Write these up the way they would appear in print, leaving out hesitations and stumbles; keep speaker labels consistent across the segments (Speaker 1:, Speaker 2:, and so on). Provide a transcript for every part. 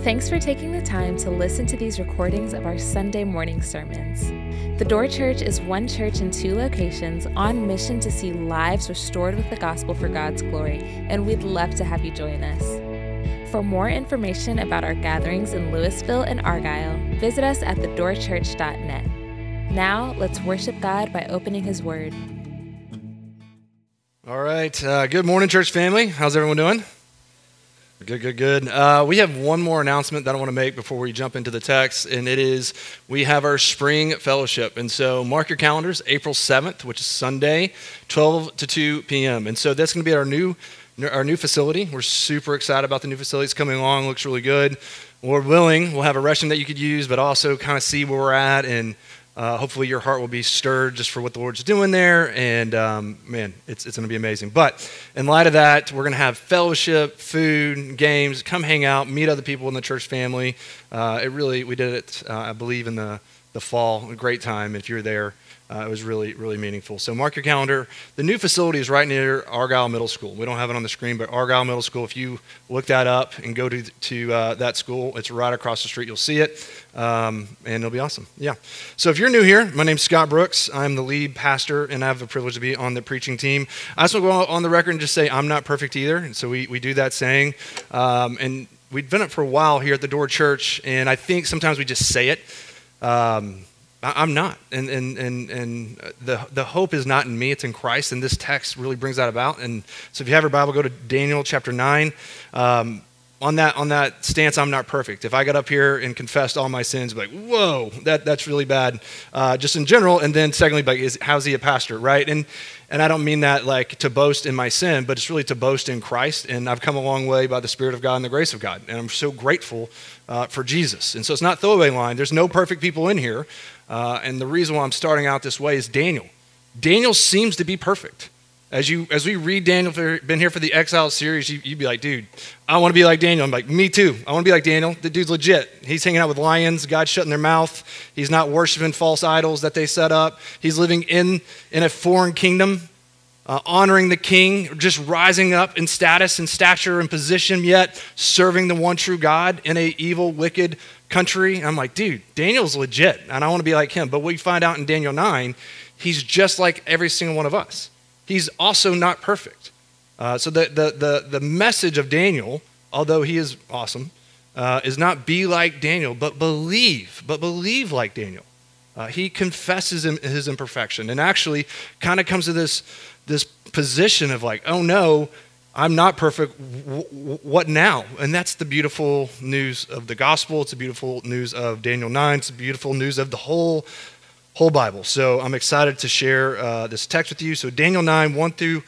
Speaker 1: Thanks for taking the time to listen to these recordings of our Sunday morning sermons. The Door Church is one church in two locations on mission to see lives restored with the gospel for God's glory, and we'd love to have you join us. For more information about our gatherings in Louisville and Argyle, visit us at thedoorchurch.net. Now, let's worship God by opening His Word.
Speaker 2: All right. Good morning, church family. How's everyone doing? Good. We have one more announcement that I want to make before we jump into the text, and it is we have our spring fellowship. And so mark your calendars, April 7th, which is Sunday, 12 to 2 p.m. And so that's going to be our new facility. We're super excited about the new facility. It's coming along, looks really good. Lord willing, we'll have a restroom that you could use, but also kind of see where we're at, and hopefully your heart will be stirred just for what the Lord's doing there, and man, it's going to be amazing. But in light of that, we're going to have fellowship, food, games. Come hang out, meet other people in the church family. We did it, I believe, in the fall. A great time. If you're there, it was really, really meaningful. So mark your calendar. The new facility is right near Argyle Middle School. We don't have it on the screen, but Argyle Middle School, if you look that up and go to that school, it's right across the street. You'll see it, and it'll be awesome. Yeah. So if you're new here, my name's Scott Brooks. I'm the lead pastor, and I have the privilege to be on the preaching team. I just want to go on the record and just say I'm not perfect either, and so we do that saying. And we've been it for a while here at the Door Church, and I think sometimes we just say it. I'm not, and the hope is not in me, it's in Christ, and this text really brings that about. And so if you have your Bible, go to Daniel chapter 9. On that stance, I'm not perfect. If I got up here and confessed all my sins, I'd be like, whoa, that's really bad, just in general. And then secondly, like, how's he a pastor, right? And I don't mean that like to boast in my sin, but it's really to boast in Christ. And I've come a long way by the Spirit of God and the grace of God. And I'm so grateful for Jesus. And so it's not throwaway line. There's no perfect people in here. And the reason why I'm starting out this way is Daniel. Daniel seems to be perfect. As we read Daniel, if you've been here for the Exile series, you'd be like, dude, I want to be like Daniel. I'm like, me too. I want to be like Daniel. The dude's legit. He's hanging out with lions, God's shutting their mouth. He's not worshiping false idols that they set up. He's living in a foreign kingdom, honoring the king, just rising up in status and stature and position, yet serving the one true God in a evil, wicked country. I'm like, dude, Daniel's legit, and I want to be like him. But we find out in Daniel 9, he's just like every single one of us. He's also not perfect. So the message of Daniel, although he is awesome, is not be like Daniel, but believe like Daniel. He confesses his imperfection and actually kind of comes to this position of like, oh no, I'm not perfect. What now? And that's the beautiful news of the gospel. It's the beautiful news of Daniel 9. It's the beautiful news of the whole Bible. So I'm excited to share this text with you. So Daniel 9, 1 through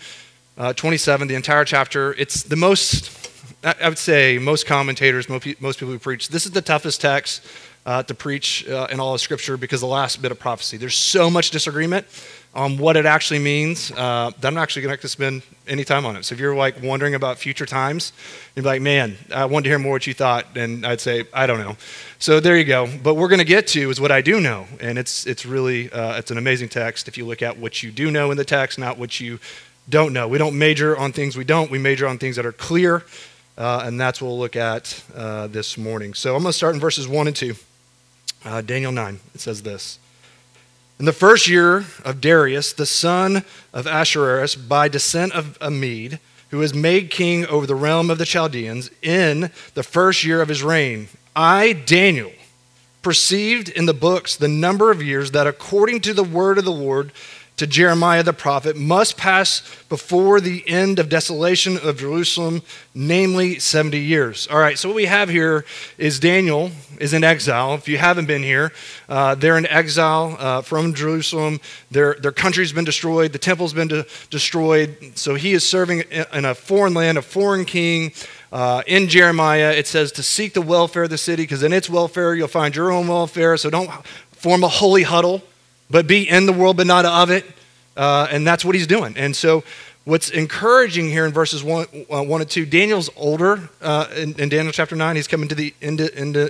Speaker 2: 27, the entire chapter. It's the most, I would say, most commentators, most people who preach, this is the toughest text to preach in all of Scripture because the last bit of prophecy. There's so much disagreement on what it actually means that I'm actually going to have to spend any time on it. So if you're like wondering about future times, you'd be like, man, I wanted to hear more what you thought, and I'd say, I don't know. So there you go. But we're going to get to is what I do know, and it's really, it's an amazing text if you look at what you do know in the text, not what you don't know. We don't major on things we don't. We major on things that are clear, and that's what we'll look at this morning. So I'm going to start in verses 1 and 2. Daniel 9, it says this. In the first year of Darius, the son of Ahasuerus, by descent of a Mede, who was made king over the realm of the Chaldeans, in the first year of his reign, I, Daniel, perceived in the books the number of years that according to the word of the Lord to Jeremiah the prophet must pass before the end of desolation of Jerusalem, namely 70 years. All right, so what we have here is Daniel is in exile. If you haven't been here, they're in exile from Jerusalem. Their country's been destroyed. The temple's been destroyed. So he is serving in a foreign land, a foreign king. In Jeremiah, it says to seek the welfare of the city, because in its welfare you'll find your own welfare. So don't form a holy huddle, but be in the world, but not of it. And that's what he's doing. And so what's encouraging here in verses 1 and 2, Daniel's older in Daniel chapter 9. He's coming to the end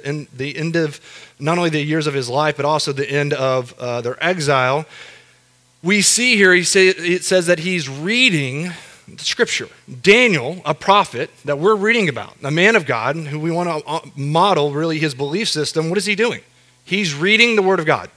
Speaker 2: of not only the years of his life, but also the end of their exile. We see here, it says that he's reading Scripture. Daniel, a prophet that we're reading about, a man of God who we want to model really his belief system, what is he doing? He's reading the Word of God.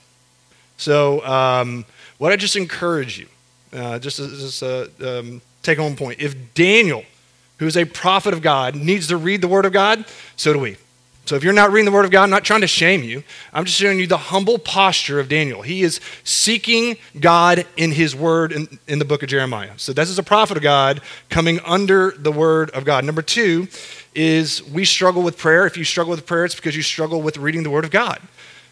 Speaker 2: So what I just encourage you, just as a take-home point, if Daniel, who is a prophet of God, needs to read the Word of God, so do we. So if you're not reading the Word of God, I'm not trying to shame you. I'm just showing you the humble posture of Daniel. He is seeking God in his Word in the book of Jeremiah. So this is a prophet of God coming under the Word of God. Number 2 is we struggle with prayer. If you struggle with prayer, it's because you struggle with reading the Word of God.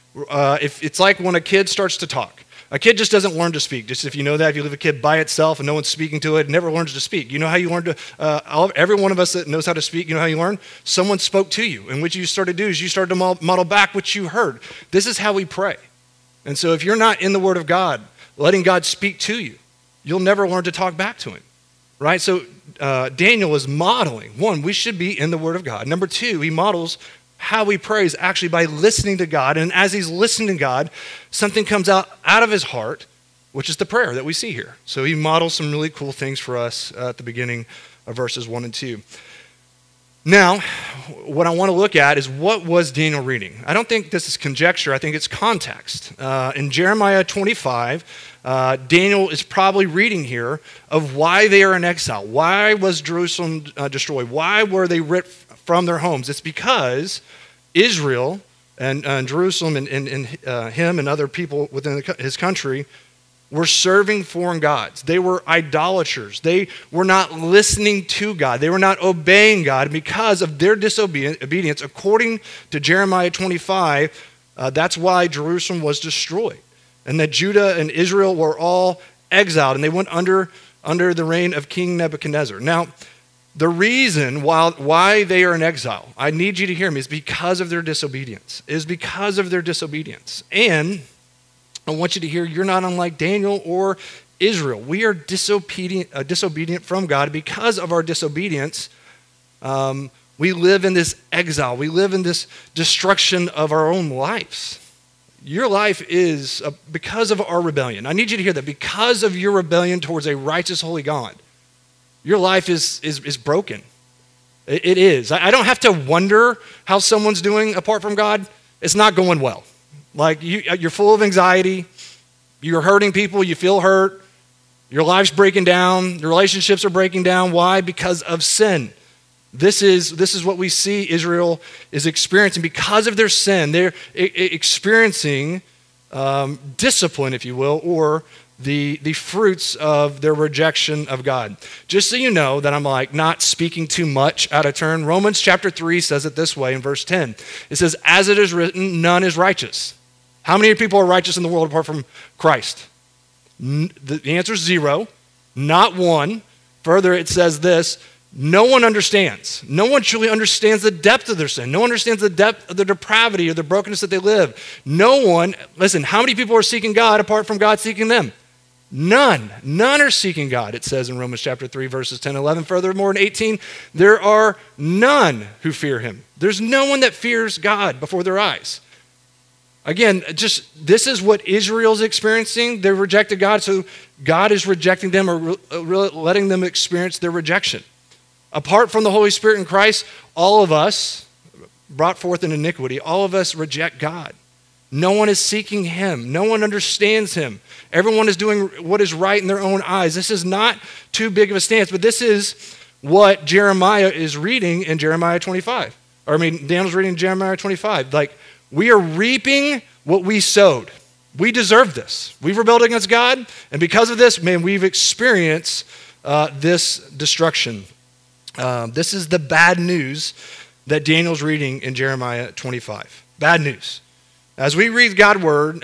Speaker 2: If it's like when a kid starts to talk. A kid just doesn't learn to speak. Just if you know that, if you leave a kid by itself and no one's speaking to it, it never learns to speak. You know how you learn to, every one of us that knows how to speak, you know how you learn? Someone spoke to you, and what you started to do is you started to model back what you heard. This is how we pray. And so if you're not in the Word of God, letting God speak to you, you'll never learn to talk back to him, right? So Daniel is modeling. 1, we should be in the Word of God. Number 2, he models how he prays actually by listening to God. And as he's listening to God, something comes out of his heart, which is the prayer that we see here. So he models some really cool things for us at the beginning of verses 1 and 2. Now, what I want to look at is what was Daniel reading? I don't think this is conjecture. I think it's context. In Jeremiah 25, Daniel is probably reading here of why they are in exile. Why was Jerusalem destroyed? Why were they ripped from their homes? It's because Israel and Jerusalem and him and other people within his country were serving foreign gods. They were idolaters. They were not listening to God. They were not obeying God. Because of their disobedience, according to Jeremiah 25, that's why Jerusalem was destroyed. And that Judah and Israel were all exiled, and they went under the reign of King Nebuchadnezzar. Now, the reason why they are in exile, I need you to hear me, is because of their disobedience. It is because of their disobedience. And I want you to hear, you're not unlike Daniel or Israel. We are disobedient from God. Because of our disobedience, we live in this exile. We live in this destruction of our own lives. Your life is because of our rebellion. I need you to hear that. Because of your rebellion towards a righteous, holy God, your life is broken. It is. I don't have to wonder how someone's doing apart from God. It's not going well. Like you're full of anxiety. You're hurting people. You feel hurt. Your life's breaking down. Your relationships are breaking down. Why? Because of sin. This is what we see Israel is experiencing. Because of their sin, they're experiencing discipline, if you will, or the fruits of their rejection of God. Just so you know that I'm not speaking too much out of turn, Romans chapter 3 says it this way in verse 10. It says, as it is written, none is righteous. How many people are righteous in the world apart from Christ? The answer is 0, not one. Further, it says this, no one understands. No one truly understands the depth of their sin. No one understands the depth of the depravity or the brokenness that they live. No one, listen, how many people are seeking God apart from God seeking them? None. None are seeking God, it says in Romans chapter 3, verses 10 and 11. Furthermore, in 18, there are none who fear him. There's no one that fears God before their eyes. Again, this is what Israel's experiencing. They rejected God, so God is rejecting them or letting them experience their rejection. Apart from the Holy Spirit in Christ, all of us, brought forth in iniquity, all of us reject God. No one is seeking him. No one understands him. Everyone is doing what is right in their own eyes. This is not too big of a stance, but this is what Jeremiah is reading in Jeremiah 25. Daniel's reading Jeremiah 25. We are reaping what we sowed. We deserve this. We've rebelled against God, and because of this, we've experienced this destruction. This is the bad news that Daniel's reading in Jeremiah 25. Bad news. As we read God's word,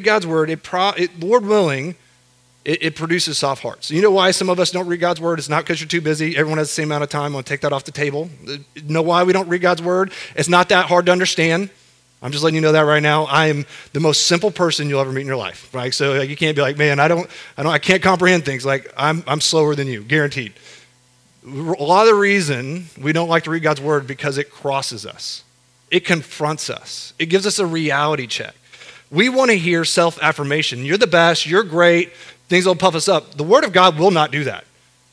Speaker 2: Lord willing, it produces soft hearts. You know why some of us don't read God's word? It's not because you're too busy. Everyone has the same amount of time. I'm going to take that off the table. You know why we don't read God's word? It's not that hard to understand. I'm just letting you know that right now. I am the most simple person you'll ever meet in your life, right? So you can't be like, man, I can't comprehend things. I'm slower than you, guaranteed. A lot of the reason we don't like to read God's word because it crosses us. It confronts us. It gives us a reality check. We want to hear self-affirmation. You're the best. You're great. Things will puff us up. The word of God will not do that.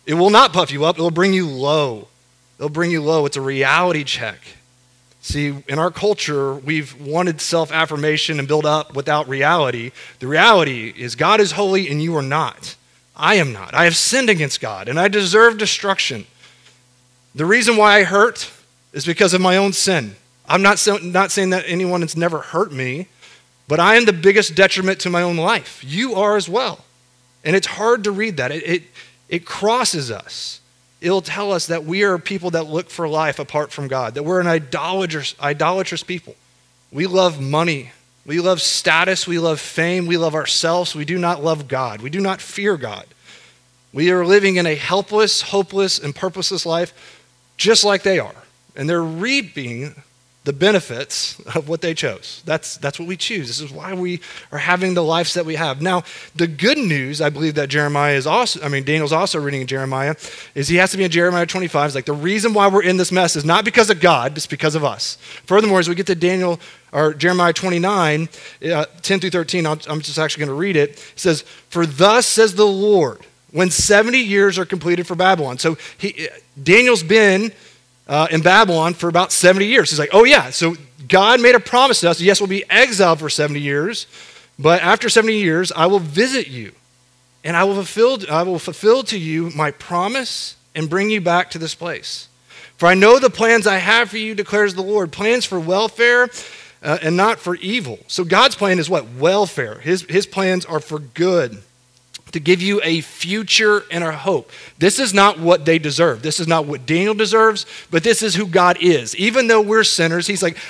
Speaker 2: It will not puff you up. It will bring you low. It'll bring you low. It's a reality check. See, in our culture, we've wanted self-affirmation and build up without reality. The reality is God is holy and you are not. I am not. I have sinned against God and I deserve destruction. The reason why I hurt is because of my own sin. I'm not saying that anyone has never hurt me, but I am the biggest detriment to my own life. You are as well. And it's hard to read that. It crosses us. It'll tell us that we are people that look for life apart from God, that we're an idolatrous people. We love money. We love status. We love fame. We love ourselves. We do not love God. We do not fear God. We are living in a helpless, hopeless, and purposeless life just like they are. And they're reaping the benefits of what they chose. That's what we choose. This is why we are having the lives that we have. Now, the good news, I believe that Daniel's also reading in Jeremiah, is he has to be in Jeremiah 25. It's like the reason why we're in this mess is not because of God, it's because of us. Furthermore, as we get to Jeremiah 29, 10 through 13, I'm just actually going to read it. It says, "For thus says the Lord, when 70 years are completed for Babylon." So Daniel's been in Babylon for about 70 years. He's like, oh yeah, so God made a promise to us. Yes, we'll be exiled for 70 years, but after 70 years, I will visit you, and I will fulfill to you my promise and bring you back to this place. For I know the plans I have for you, declares the Lord, plans for welfare and not for evil. So God's plan is what? Welfare. His plans are for good, to give you a future and a hope. This is not what they deserve. This is not what Daniel deserves, but this is who God is. Even though we're sinners, he's like,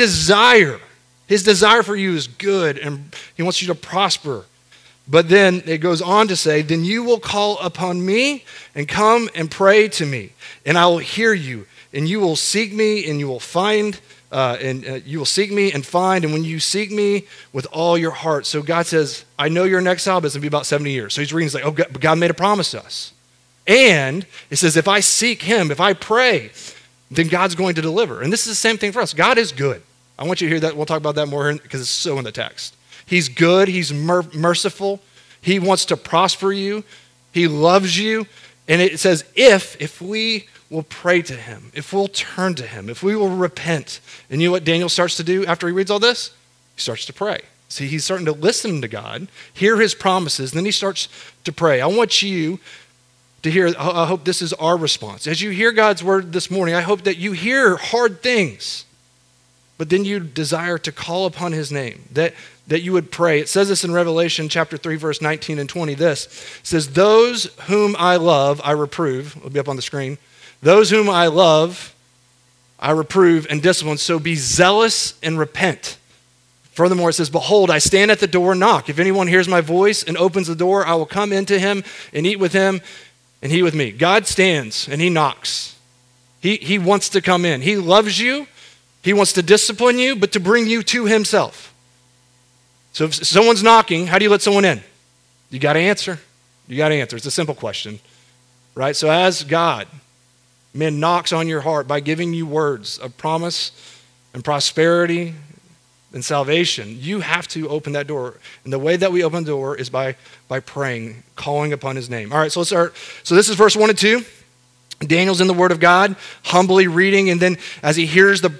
Speaker 2: his desire for you is good, and he wants you to prosper. But then it goes on to say, then you will call upon me and come and pray to me, and I will hear you, and you will seek me and you will find you will seek me and find, and when you seek me with all your heart. So God says, I know you're in exile, but it's going to be about 70 years. So he's reading, he's like, oh, God made a promise to us. And it says, if I seek him, if I pray, then God's going to deliver. And this is the same thing for us. God is good. I want you to hear that. We'll talk about that more because it's so in the text. He's good. He's merciful. He wants to prosper you. He loves you. And it says, if we will pray to him, if we'll turn to him, if we will repent. And you know what Daniel starts to do after he reads all this? He starts to pray. See, he's starting to listen to God, hear his promises, and then he starts to pray. I want you to hear, I hope this is our response. As you hear God's word this morning, I hope that you hear hard things, but then you desire to call upon his name, that you would pray. It says this in Revelation chapter 3, verse 19 and 20. This says, those whom I love, I reprove. It'll be up on the screen. Those whom I love, I reprove and discipline, so be zealous and repent. Furthermore, it says, behold, I stand at the door and knock. If anyone hears my voice and opens the door, I will come into him and eat with him and he with me. God stands and he knocks. He wants to come in. He loves you. He wants to discipline you, but to bring you to himself. So if someone's knocking, how do you let someone in? You got to answer. You got to answer. It's a simple question, right? So as God, knocks on your heart by giving you words of promise and prosperity and salvation, you have to open that door. And the way that we open the door is by praying, calling upon his name. All right, so let's start. So this is verse 1 and 2. Daniel's in the Word of God, humbly reading, and then as he hears the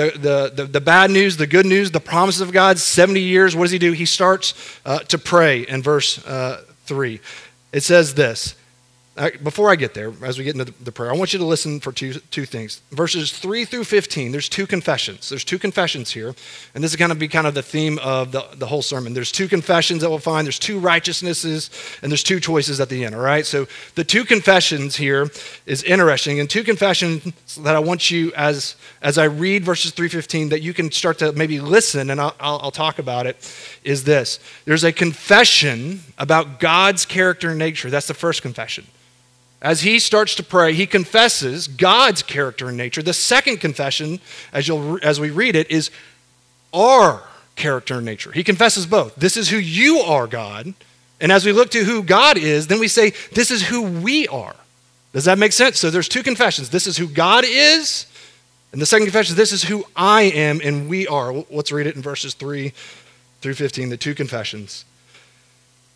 Speaker 2: bad news, the good news, the promises of God, 70 years, what does he do? He starts to pray in verse 3. It says this. Before I get there, as we get into the prayer, I want you to listen for two things. Verses 3 through 15, there's two confessions. There's two confessions here, and this is going to be kind of the theme of the whole sermon. There's two confessions that we'll find. There's two righteousnesses, and there's two choices at the end, all right? So the two confessions here is interesting, and two confessions that I want you, as I read verses 3-15, that you can start to maybe listen, and I'll talk about it, is this. There's a confession about God's character and nature. That's the first confession. As he starts to pray, he confesses God's character and nature. The second confession, as we read it, is our character and nature. He confesses both. This is who you are, God. And as we look to who God is, then we say, this is who we are. Does that make sense? So there's two confessions. This is who God is. And the second confession, this is who I am and we are. Let's read it in verses 3 through 15, the two confessions.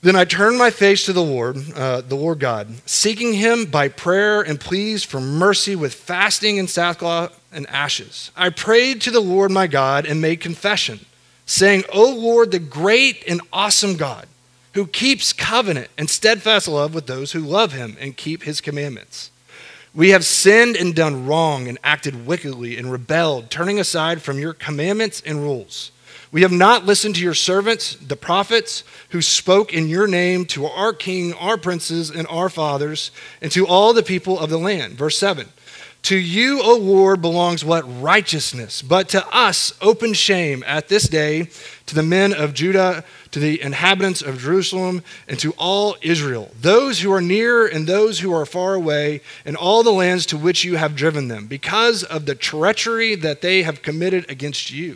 Speaker 2: Then I turned my face to the Lord God, seeking him by prayer and pleas for mercy with fasting and sackcloth and ashes. I prayed to the Lord my God and made confession, saying, O Lord, the great and awesome God, who keeps covenant and steadfast love with those who love him and keep his commandments. We have sinned and done wrong and acted wickedly and rebelled, turning aside from your commandments and rules. We have not listened to your servants, the prophets, who spoke in your name to our king, our princes, and our fathers, and to all the people of the land. Verse 7. To you, O Lord, belongs what? Righteousness. But to us, open shame at this day, to the men of Judah, to the inhabitants of Jerusalem, and to all Israel, those who are near and those who are far away, and all the lands to which you have driven them, because of the treachery that they have committed against you.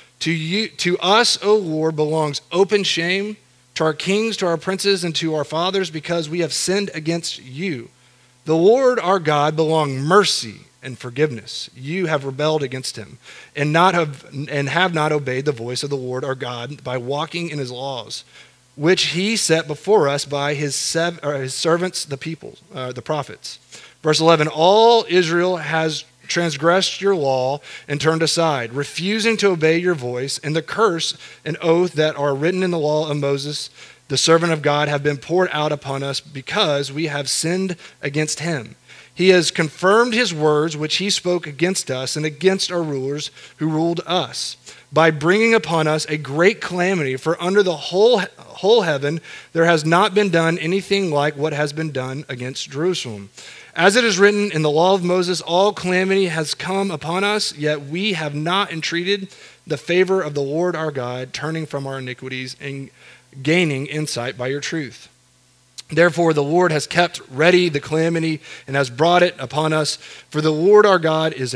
Speaker 2: To us, O Lord, belongs open shame, to our kings, to our princes, and to our fathers, because we have sinned against you. The Lord our God belong mercy and forgiveness. You have rebelled against him, and have not obeyed the voice of the Lord our God by walking in his laws, which he set before us by his servants, the prophets. Verse 11, all Israel has transgressed your law and turned aside, refusing to obey your voice, and the curse and oath that are written in the law of Moses, the servant of God, have been poured out upon us because we have sinned against him. He has confirmed his words which he spoke against us and against our rulers who ruled us, by bringing upon us a great calamity, for under the whole heaven there has not been done anything like what has been done against Jerusalem. As it is written in the law of Moses, all calamity has come upon us, yet we have not entreated the favor of the Lord our God, turning from our iniquities and gaining insight by your truth. Therefore, the Lord has kept ready the calamity and has brought it upon us. For the Lord our God is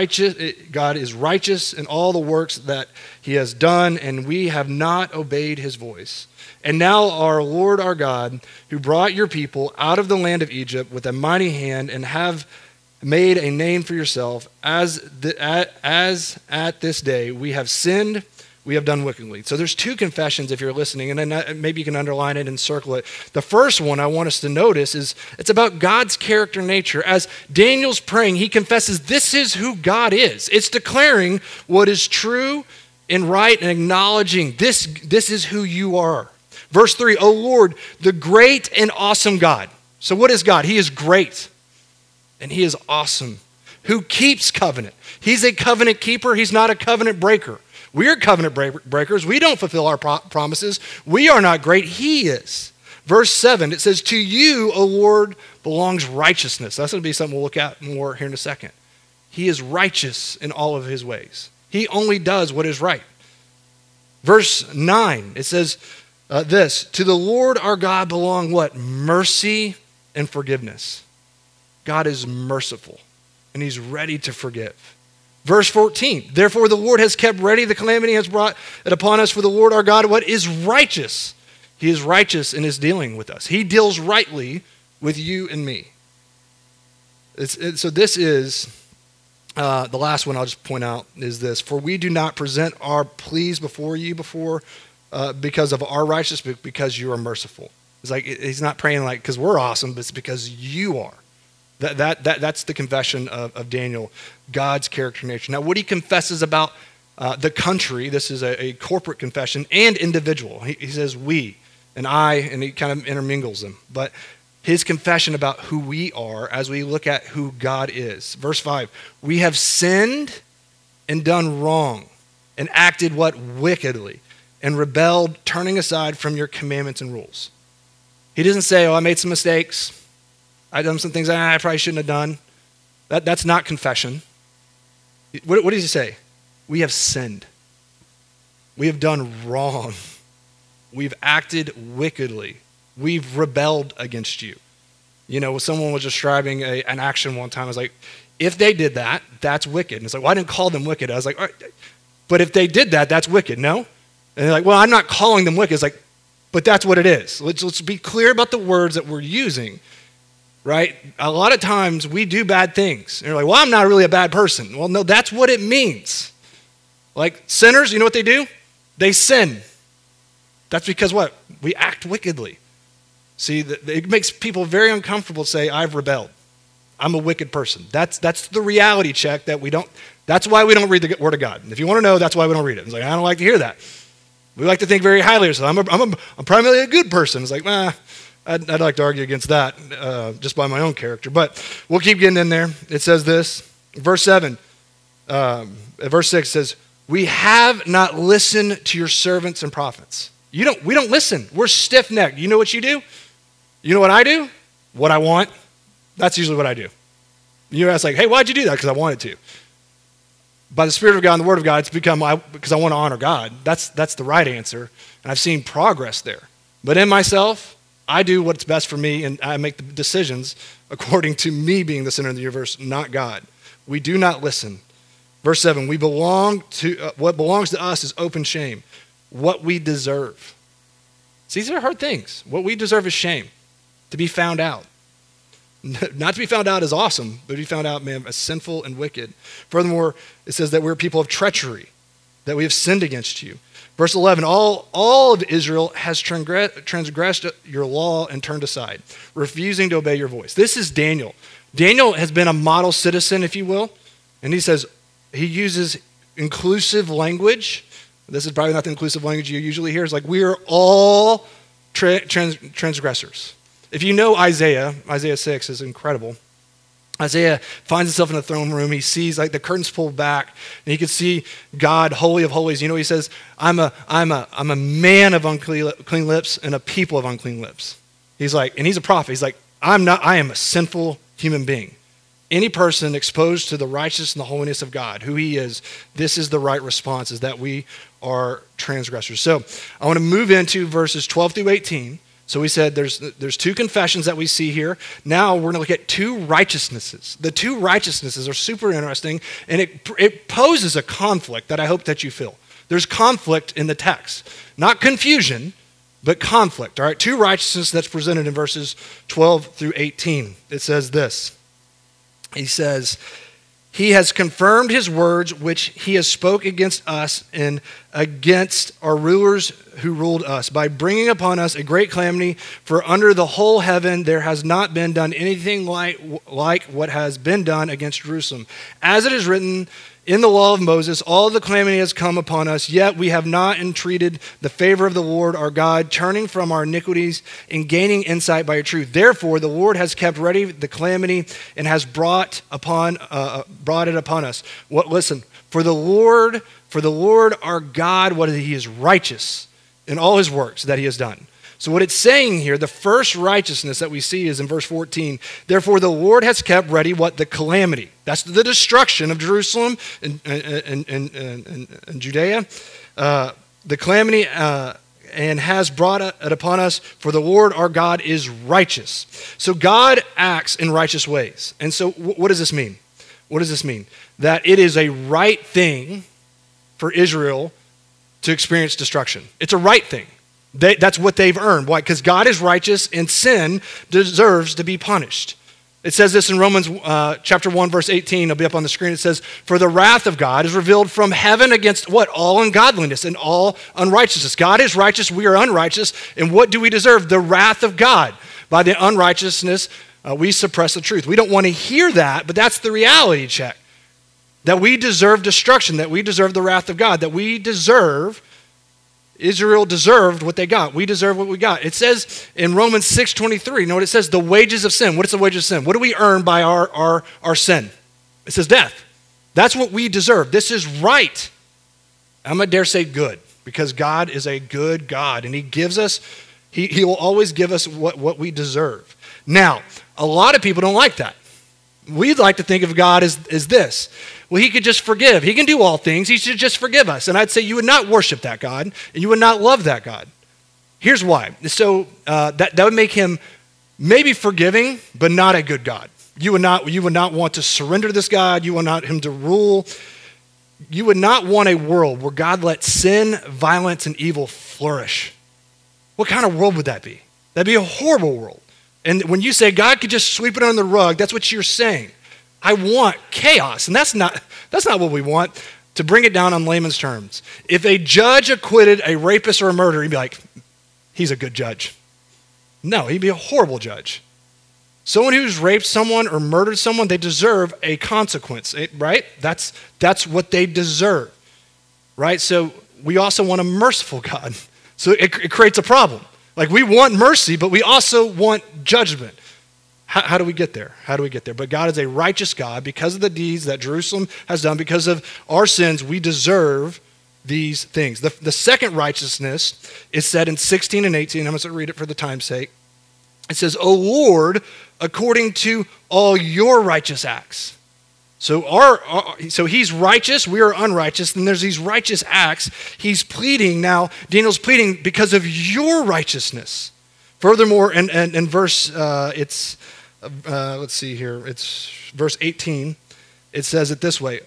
Speaker 2: righteous in all the works that he has done, and we have not obeyed his voice. And now our Lord our God, who brought your people out of the land of Egypt with a mighty hand, and have made a name for yourself, as at this day we have sinned, we have done wickedly. So there's two confessions if you're listening, and then maybe you can underline it and circle it. The first one I want us to notice is it's about God's character and nature. As Daniel's praying, he confesses this is who God is. It's declaring what is true and right and acknowledging this is who you are. Verse 3, O Lord, the great and awesome God. So what is God? He is great and he is awesome. Who keeps covenant. He's a covenant keeper. He's not a covenant breaker. We are covenant breakers. We don't fulfill our promises. We are not great. He is. Verse 7, it says, to you, O Lord, belongs righteousness. That's going to be something we'll look at more here in a second. He is righteous in all of his ways. He only does what is right. Verse 9, it says this, to the Lord our God belong what? Mercy and forgiveness. God is merciful and he's ready to forgive. Verse 14, therefore the Lord has kept ready the calamity, has brought it upon us, for the Lord our God, what is righteous? He is righteous in his dealing with us. He deals rightly with you and me. So this is, the last one I'll just point out is this, for we do not present our pleas before you because of our righteousness, but because you are merciful. It's like, he's not praying like, because we're awesome, but it's because you are. That's the confession of Daniel, God's character and nature. Now, what he confesses about the country, this is a corporate confession, and individual. He says we and I, and he kind of intermingles them. But his confession about who we are as we look at who God is. Verse 5, we have sinned and done wrong and acted what? Wickedly, and rebelled, turning aside from your commandments and rules. He doesn't say, oh, I made some mistakes. I've done some things I probably shouldn't have done. That's not confession. What does he say? We have sinned. We have done wrong. We've acted wickedly. We've rebelled against you. You know, someone was describing an action one time. I was like, if they did that, that's wicked. And it's like, well, I didn't call them wicked. I was like, all right, but if they did that, that's wicked, no? And they're like, well, I'm not calling them wicked. It's like, but that's what it is. Let's be clear about the words that we're using. Right? A lot of times we do bad things. And you're like, well, I'm not really a bad person. Well, no, that's what it means. Like sinners, you know what they do? They sin. That's because what? We act wickedly. See, it makes people very uncomfortable to say, I've rebelled. I'm a wicked person. That's the reality check that we don't, that's why we don't read the Word of God. And if you want to know, that's why we don't read it. It's like, I don't like to hear that. We like to think very highly of ourselves. I'm primarily a good person. It's like, I'd like to argue against that just by my own character. But we'll keep getting in there. It says this, verse 7, verse 6 says, we have not listened to your servants and prophets. We don't listen. We're stiff-necked. You know what you do? You know what I do? What I want. That's usually what I do. You ask like, hey, why'd you do that? Because I wanted to. By the Spirit of God and the Word of God, it's become because I want to honor God. That's the right answer, and I've seen progress there. But in myself, I do what's best for me, and I make the decisions according to me being the center of the universe, not God. We do not listen. Verse 7, what belongs to us is open shame. What we deserve. See, these are hard things. What we deserve is shame, to be found out. Not to be found out is awesome, but to be found out, man, as sinful and wicked. Furthermore, it says that we're people of treachery, that we have sinned against you. Verse 11, all of Israel has transgressed your law and turned aside, refusing to obey your voice. This is Daniel. Daniel has been a model citizen, if you will, and he uses inclusive language. This is probably not the inclusive language you usually hear. It's like, we are all transgressors. If you know Isaiah 6 is incredible. Isaiah finds himself in the throne room. He sees like the curtains pulled back, and he can see God, Holy of Holies. You know, he says, I'm a man of unclean lips and a people of unclean lips. He's like, and he's a prophet. He's like, I am a sinful human being. Any person exposed to the righteousness and the holiness of God, who he is, this is the right response, is that we are transgressors. So I want to move into verses 12 through 18. So we said there's two confessions that we see here. Now we're going to look at two righteousnesses. The two righteousnesses are super interesting, and it poses a conflict that I hope that you feel. There's conflict in the text. Not confusion, but conflict. All right, two righteousness that's presented in verses 12 through 18. It says this. He says, he has confirmed his words which he has spoke against us and against our rulers who ruled us by bringing upon us a great calamity. For under the whole heaven there has not been done anything like what has been done against Jerusalem. As it is written in the law of Moses, all the calamity has come upon us, yet we have not entreated the favor of the Lord our God, turning from our iniquities and gaining insight by your truth. Therefore, the Lord has kept ready the calamity and has brought it upon us. Listen, for the Lord our God, he is righteous in all his works that he has done. So what it's saying here, the first righteousness that we see is in verse 14. Therefore, the Lord has kept ready what? The calamity. That's the destruction of Jerusalem and Judea. The calamity and has brought it upon us, for the Lord our God is righteous. So God acts in righteous ways. And so what does this mean? What does this mean? That it is a right thing for Israel to experience destruction. It's a right thing. That's what they've earned. Why? Because God is righteous and sin deserves to be punished. It says this in Romans chapter 1, verse 18. It'll be up on the screen. It says, for the wrath of God is revealed from heaven against what? All ungodliness and all unrighteousness. God is righteous. We are unrighteous. And what do we deserve? The wrath of God. By the unrighteousness, we suppress the truth. We don't want to hear that, but that's the reality check. That we deserve destruction, that we deserve the wrath of God, that we deserve, Israel deserved what they got. We deserve what we got. It says in Romans 6:23, you know what it says? The wages of sin. What is the wages of sin? What do we earn by our sin? It says death. That's what we deserve. This is right. I'm going to dare say good, because God is a good God, and he gives us, he will always give us what we deserve. Now, a lot of people don't like that. We'd like to think of God as this. Well, he could just forgive. He can do all things. He should just forgive us. And I'd say you would not worship that God, and you would not love that God. Here's why. So that would make him maybe forgiving, but not a good God. You would not want to surrender to this God. You would not him to rule. You would not want a world where God lets sin, violence, and evil flourish. What kind of world would that be? That'd be a horrible world. And when you say God could just sweep it under the rug, that's what you're saying. I want chaos, and that's not what we want. To bring it down on layman's terms, if a judge acquitted a rapist or a murderer, he'd be like, he's a good judge. No, he'd be a horrible judge. Someone who's raped someone or murdered someone, they deserve a consequence, right? That's what they deserve, right? So we also want a merciful God. So it creates a problem. Like, we want mercy, but we also want judgment. How do we get there? How do we get there? But God is a righteous God. Because of the deeds that Jerusalem has done, because of our sins, we deserve these things. The second righteousness is said in 16 and 18. I'm going to read it for the time's sake. It says, O Lord, according to all your righteous acts. So so he's righteous, we are unrighteous, and there's these righteous acts. He's pleading now, Daniel's pleading because of your righteousness. Furthermore, in verse, let's see here, it's verse 18. It says it this way,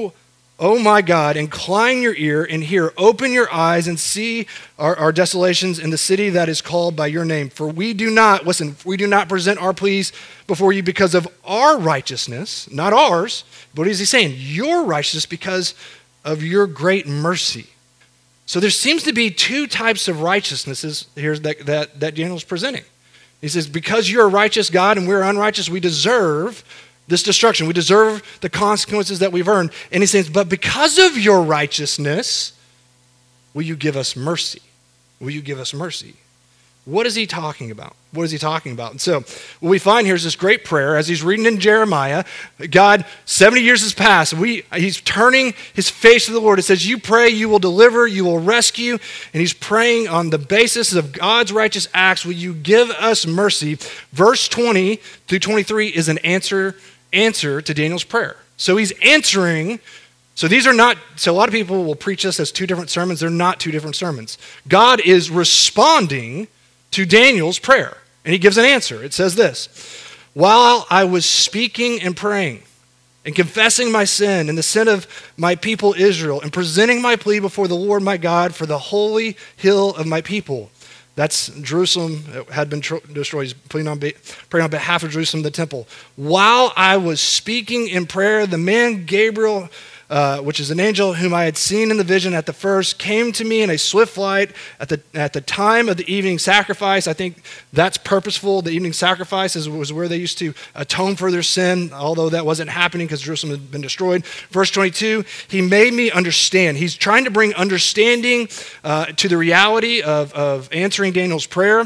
Speaker 2: O my God, incline your ear and hear, open your eyes and see our desolations in the city that is called by your name. For we do not present our pleas before you because of our righteousness, not ours, but what is he saying? Your righteousness because of your great mercy. So there seems to be two types of righteousnesses here that Daniel's presenting. He says, because you're a righteous God and we're unrighteous, we deserve this destruction. We deserve the consequences that we've earned. And he says, but because of your righteousness, will you give us mercy? Will you give us mercy? What is he talking about? What is he talking about? And so what we find here is this great prayer. As he's reading in Jeremiah, God, 70 years has passed. He's turning his face to the Lord. It says, you pray, you will deliver, you will rescue. And he's praying on the basis of God's righteous acts. Will you give us mercy? Verse 20 through 23 is an answer to Daniel's prayer. So he's answering. So a lot of people will preach this as two different sermons. They're not two different sermons. God is responding to Daniel's prayer, and he gives an answer. It says this, while I was speaking and praying and confessing my sin and the sin of my people Israel and presenting my plea before the Lord my God for the holy hill of my people. That's Jerusalem had been destroyed. He's praying on behalf of Jerusalem, the temple. While I was speaking in prayer, the man Gabriel, which is an angel whom I had seen in the vision at the first, came to me in a swift flight at the time of the evening sacrifice. I think that's purposeful. The evening sacrifice was where they used to atone for their sin, although that wasn't happening because Jerusalem had been destroyed. Verse 22, he made me understand. He's trying to bring understanding to the reality of answering Daniel's prayer.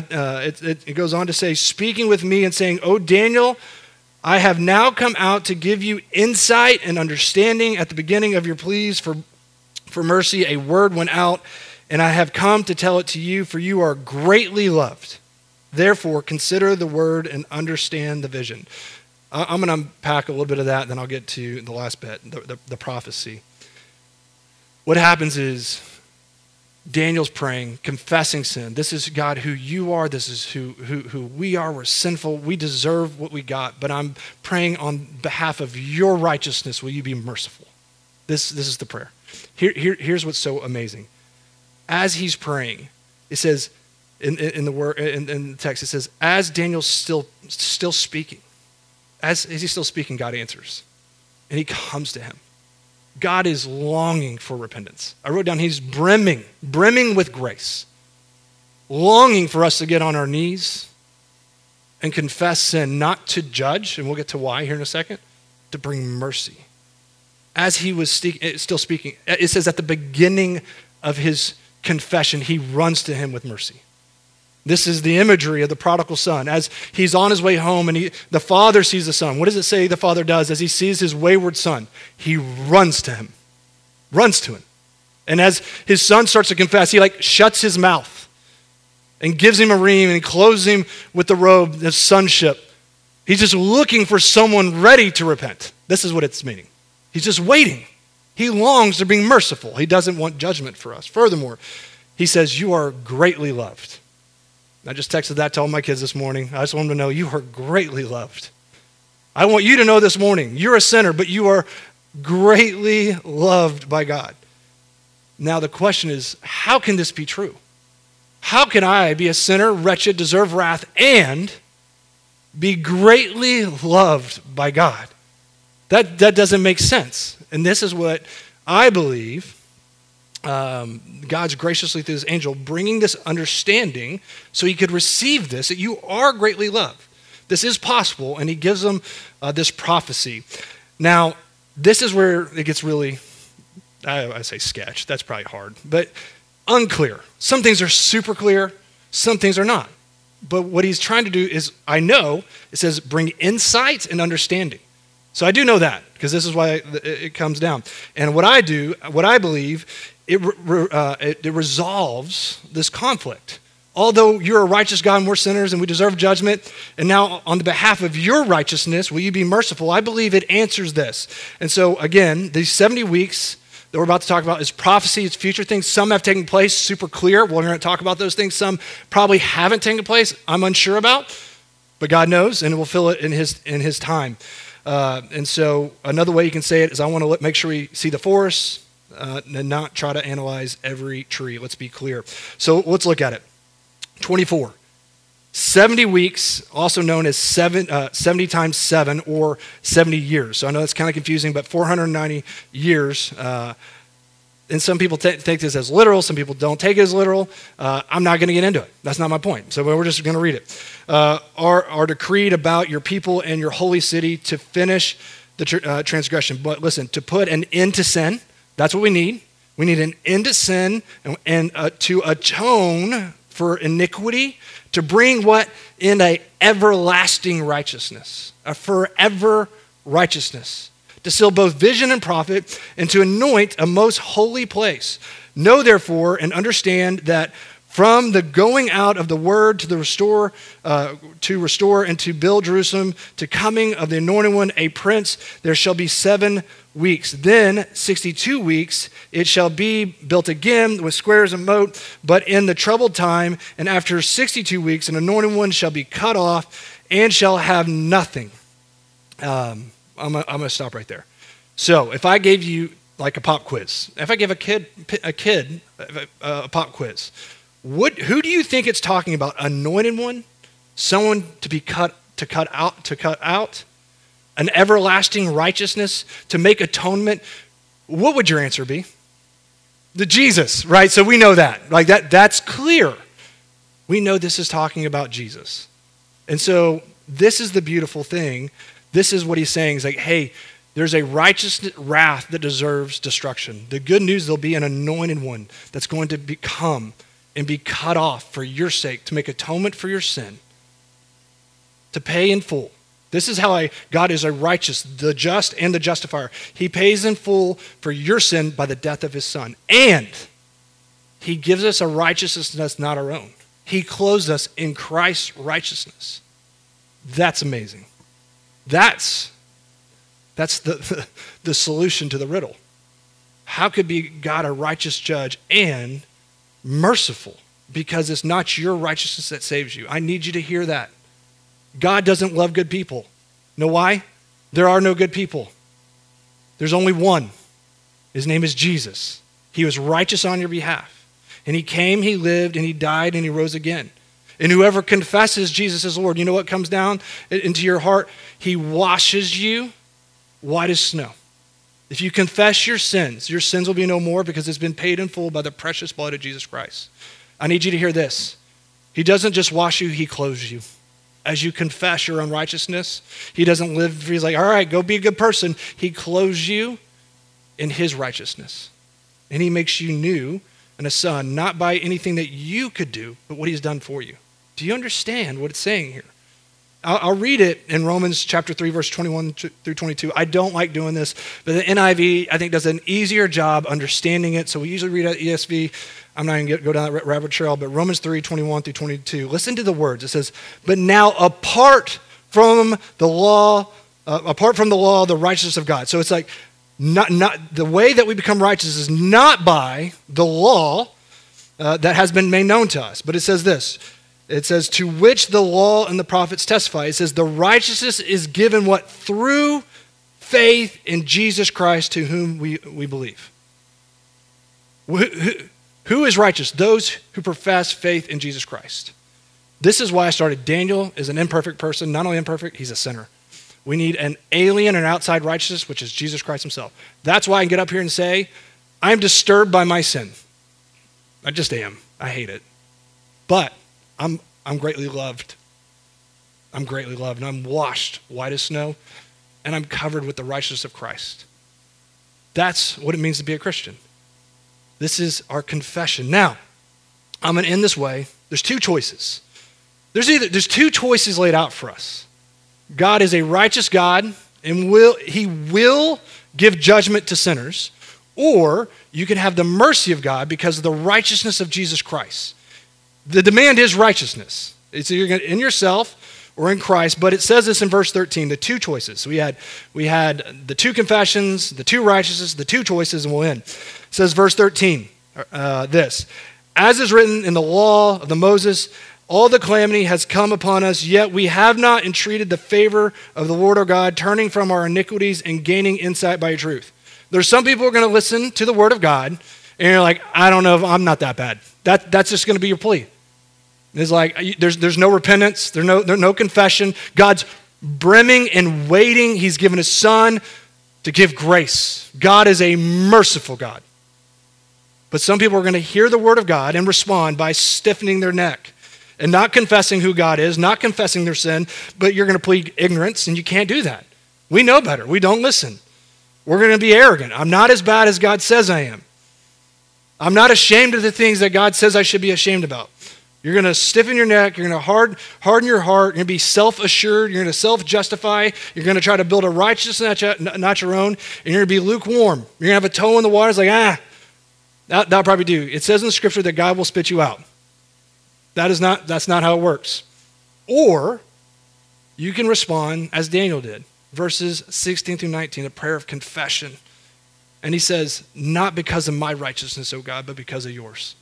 Speaker 2: It goes on to say, speaking with me and saying, O Daniel, I have now come out to give you insight and understanding. At the beginning of your pleas for mercy, a word went out, and I have come to tell it to you, for you are greatly loved. Therefore, consider the word and understand the vision. I'm going to unpack a little bit of that, and then I'll get to the last bit, the prophecy. What happens is Daniel's praying, confessing sin. This is God who you are. This is who we are. We're sinful. We deserve what we got. But I'm praying on behalf of your righteousness. Will you be merciful? This is the prayer. Here's what's so amazing. As he's praying, it says in the text, it says, as Daniel's still speaking, as he's still speaking, God answers, and he comes to him. God is longing for repentance. I wrote down, he's brimming with grace, longing for us to get on our knees and confess sin, not to judge, and we'll get to why here in a second, to bring mercy. As he was still speaking, it says at the beginning of his confession, he runs to him with mercy. This is the imagery of the prodigal son. As he's on his way home and the father sees the son. What does it say the father does as he sees his wayward son? He runs to him. And as his son starts to confess, he shuts his mouth and gives him a reim and clothes him with the robe of sonship. He's just looking for someone ready to repent. This is what it's meaning. He's just waiting. He longs to be merciful. He doesn't want judgment for us. Furthermore, he says, you are greatly loved. I just texted that to all my kids this morning. I just want them to know you are greatly loved. I want you to know this morning, you're a sinner, but you are greatly loved by God. Now the question is, how can this be true? How can I be a sinner, wretched, deserve wrath, and be greatly loved by God? That doesn't make sense. And this is what I believe God's graciously through this angel bringing this understanding so he could receive this, that you are greatly loved. This is possible, and he gives them this prophecy. Now, this is where it gets really, I say sketch, that's probably hard, but unclear. Some things are super clear, some things are not. But what he's trying to do is, I know, it says bring insight and understanding. So I do know that, because this is why it comes down. And what I believe, it resolves this conflict. Although you're a righteous God and we're sinners and we deserve judgment, and now on the behalf of your righteousness, will you be merciful? I believe it answers this. And so again, these 70 weeks that we're about to talk about is prophecy, it's future things. Some have taken place, super clear. We're going to talk about those things. Some probably haven't taken place, I'm unsure about, but God knows, and we'll fill it in his time. And so another way you can say it is I want to make sure we see the forest and not try to analyze every tree. Let's be clear. So let's look at it. 24. 70 weeks, also known as 70 times 7 or 70 years. So I know that's kind of confusing, but 490 years. And some people take this as literal. Some people don't take it as literal. I'm not going to get into it. That's not my point. So we're just going to read it. Are decreed about your people and your holy city to finish the transgression. But listen, to put an end to sin, that's what we need. We need an end to sin and to atone for iniquity, to bring what? In a everlasting righteousness, a forever righteousness, to seal both vision and prophet, and to anoint a most holy place. Know therefore and understand that from the going out of the word to restore and to build Jerusalem, to coming of the anointed one, a prince, there shall be 7 weeks. Then 62 weeks, it shall be built again with squares and moat. But in the troubled time, and after 62 weeks, an anointed one shall be cut off and shall have nothing. I'm going to stop right there. So if I gave you like a pop quiz, if I give a kid a pop quiz, who do you think it's talking about? Anointed one? Someone to be cut out? An everlasting righteousness to make atonement? What would your answer be? The Jesus, right? So we know that. Like that's clear. We know this is talking about Jesus. And so this is the beautiful thing. This is what he's saying. He's like, hey, there's a righteous wrath that deserves destruction. The good news, there'll be an anointed one that's going to come and be cut off for your sake, to make atonement for your sin, to pay in full. This is how God is a righteous, the just and the justifier. He pays in full for your sin by the death of his son. And he gives us a righteousness that's not our own. He clothes us in Christ's righteousness. That's amazing. That's the solution to the riddle. How could be God a righteous judge and merciful? Because it's not your righteousness that saves you. I need you to hear that. God doesn't love good people. Know why? There are no good people. There's only one. His name is Jesus. He was righteous on your behalf. And he came, he lived, and he died, and he rose again. And whoever confesses Jesus as Lord, you know what comes down into your heart? He washes you white as snow. If you confess your sins will be no more, because it's been paid in full by the precious blood of Jesus Christ. I need you to hear this. He doesn't just wash you, he clothes you. As you confess your unrighteousness, he doesn't live, he's like, all right, go be a good person. He clothes you in his righteousness. And he makes you new and a son, not by anything that you could do, but what he's done for you. Do you understand what it's saying here? I'll read it in Romans chapter 3, verse 21 through 22. I don't like doing this, but the NIV, I think, does an easier job understanding it. So we usually read out ESV. I'm not going to go down that rabbit trail, but Romans 3, 21 through 22. Listen to the words. It says, but now apart from the law, the righteousness of God. So it's like, not the way that we become righteous is not by the law that has been made known to us. But it says this. It says, to which the law and the prophets testify. It says, the righteousness is given what? Through faith in Jesus Christ, to whom we believe. Who is righteous? Those who profess faith in Jesus Christ. This is why I started. Daniel is an imperfect person. Not only imperfect, he's a sinner. We need an alien and outside righteousness, which is Jesus Christ himself. That's why I can get up here and say, I am disturbed by my sin. I just am. I hate it. But I'm greatly loved. I'm greatly loved, and I'm washed white as snow, and I'm covered with the righteousness of Christ. That's what it means to be a Christian. This is our confession. Now, I'm going to end this way. There's two choices. There's two choices laid out for us. God is a righteous God, and he will give judgment to sinners, or you can have the mercy of God because of the righteousness of Jesus Christ. The demand is righteousness. It's either in yourself or in Christ, but it says this in verse 13, the two choices. So we had the two confessions, the two righteousness, the two choices, and we'll end. It says verse 13, this, as is written in the law of Moses, all the calamity has come upon us, yet we have not entreated the favor of the Lord our God, turning from our iniquities and gaining insight by your truth. There's some people who are going to listen to the word of God, and you're like, I don't know if I'm not that bad. That's just going to be your plea. It's like, there's no repentance, there's no confession. God's brimming and waiting. He's given his son to give grace. God is a merciful God. But some people are going to hear the word of God and respond by stiffening their neck and not confessing who God is, not confessing their sin, but you're going to plead ignorance, and you can't do that. We know better. We don't listen. We're going to be arrogant. I'm not as bad as God says I am. I'm not ashamed of the things that God says I should be ashamed about. You're going to stiffen your neck. You're going to harden your heart. You're going to be self-assured. You're going to self-justify. You're going to try to build a righteousness not your own, and you're going to be lukewarm. You're going to have a toe in the water. It's like, that'll probably do. It says in the scripture that God will spit you out. That's not how it works. Or you can respond as Daniel did. Verses 16 through 19, a prayer of confession. And he says, not because of my righteousness, O God, but because of yours.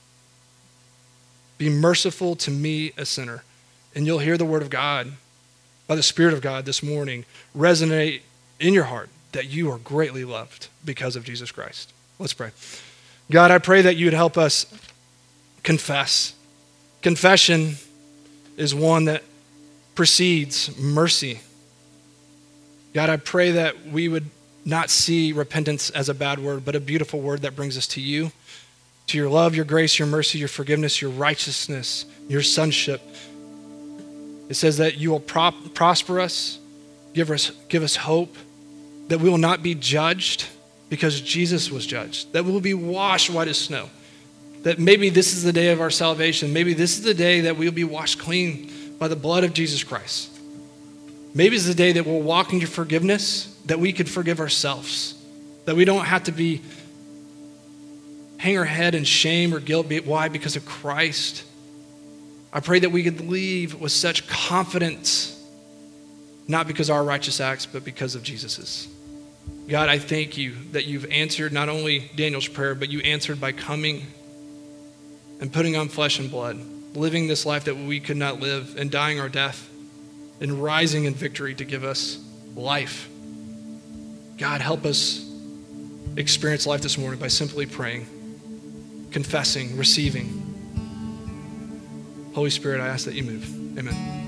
Speaker 2: Be merciful to me, a sinner. And you'll hear the word of God, by the Spirit of God this morning, resonate in your heart that you are greatly loved because of Jesus Christ. Let's pray. God, I pray that you would help us confess. Confession is one that precedes mercy. God, I pray that we would not see repentance as a bad word, but a beautiful word that brings us to you, to your love, your grace, your mercy, your forgiveness, your righteousness, your sonship. It says that you will prosper us, give us hope, that we will not be judged because Jesus was judged, that we will be washed white as snow, that maybe this is the day of our salvation. Maybe this is the day that we'll be washed clean by the blood of Jesus Christ. Maybe it's the day that we'll walk in your forgiveness, that we could forgive ourselves, that we don't have to hang our head in shame or guilt. Why? Because of Christ. I pray that we could leave with such confidence, not because of our righteous acts, but because of Jesus's. God, I thank you that you've answered not only Daniel's prayer, but you answered by coming and putting on flesh and blood, living this life that we could not live, and dying our death, and rising in victory to give us life. God, help us experience life this morning by simply praying, confessing, receiving. Holy Spirit, I ask that you move. Amen.